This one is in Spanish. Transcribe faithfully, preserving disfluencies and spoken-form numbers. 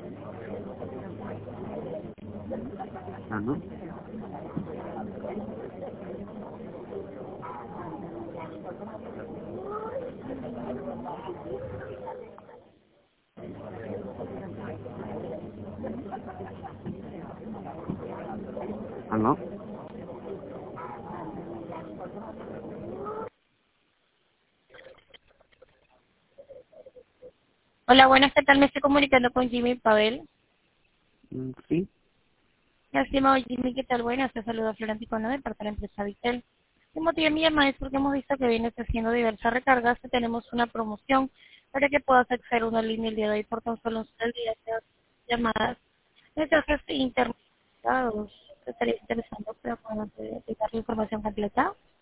Ajá. ¿Aló? Hola, buenas, ¿qué tal? Me estoy comunicando con Jimmy Pavel. Mm, sí. Estimado Jimmy, ¿qué tal? Buenas, te saluda Florenticona de parte de la empresa Vitel. El motivo de mi llamada es porque hemos visto que vienes haciendo diversas recargas y tenemos una promoción para que puedas acceder a una línea el día de hoy por tan solo un solo día de llamadas, mensajes intermediados. ¿Te estaría interesando para poder dar la información completa?